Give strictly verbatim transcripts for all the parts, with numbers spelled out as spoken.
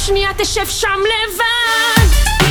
שנייה תשב שם לבד.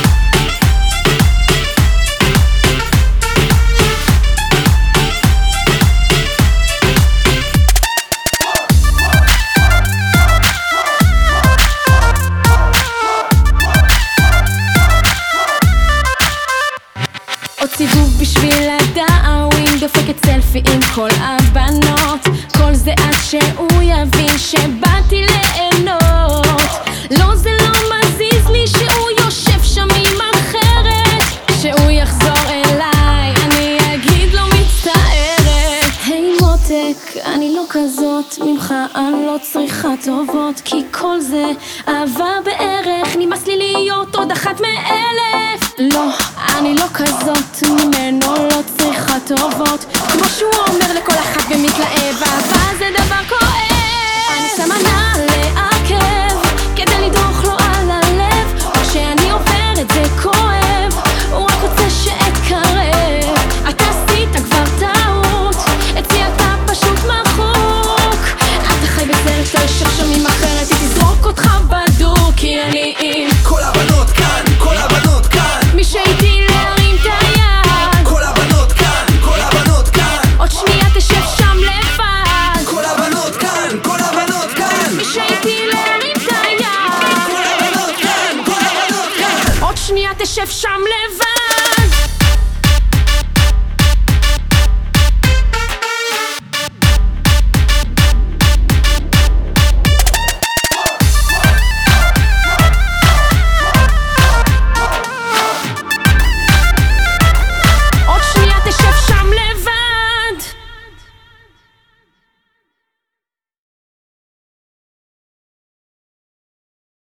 עוד סיבוב בשביל הדאווין, דופקת סלפי עם כל הבנות, כל זה עד שהוא יבין שבאתי ליהנות. לא, זה לא מזיז לי שהוא יושב שם עם אחרת, שהוא יחזור אליי אני אגיד לו מצטערת. היי מותק, אני לא כזאת, ממך אני לא צריכה טובות, כי כל זה אהבה בערך, נמאס לי להיות עוד אחת מאלף. לא, אני לא כזאת, ממנו לא צריכה טובות, כמו שהוא אומר לכל אחת ומתלהב, אהבה זה דבר כואב. אני שמה נעלי עקב כדי לדרוך לו על הלב, או שאני עוברת זה כואב, הוא רק רוצה שאתקרב. אתה עשית כבר טעות, אצלי אתה פשוט מחוק, אתה חי בסרט שלא יושב שם עם אחרת, היא תזרוק אותך בדוק, כי אני עם כל הבנות כאן, כל הבנות כאן, מי שאיתי להרים את היד. כל הבנות כאן, כל הבנות כאן, עוד שנייה תשב שם לבד. כל הבנות כאן, כל הבנות כאן, מי שאיתי להרים את היד. כל הבנות כאן, כל הבנות כאן, עוד שנייה תשב שם לבד.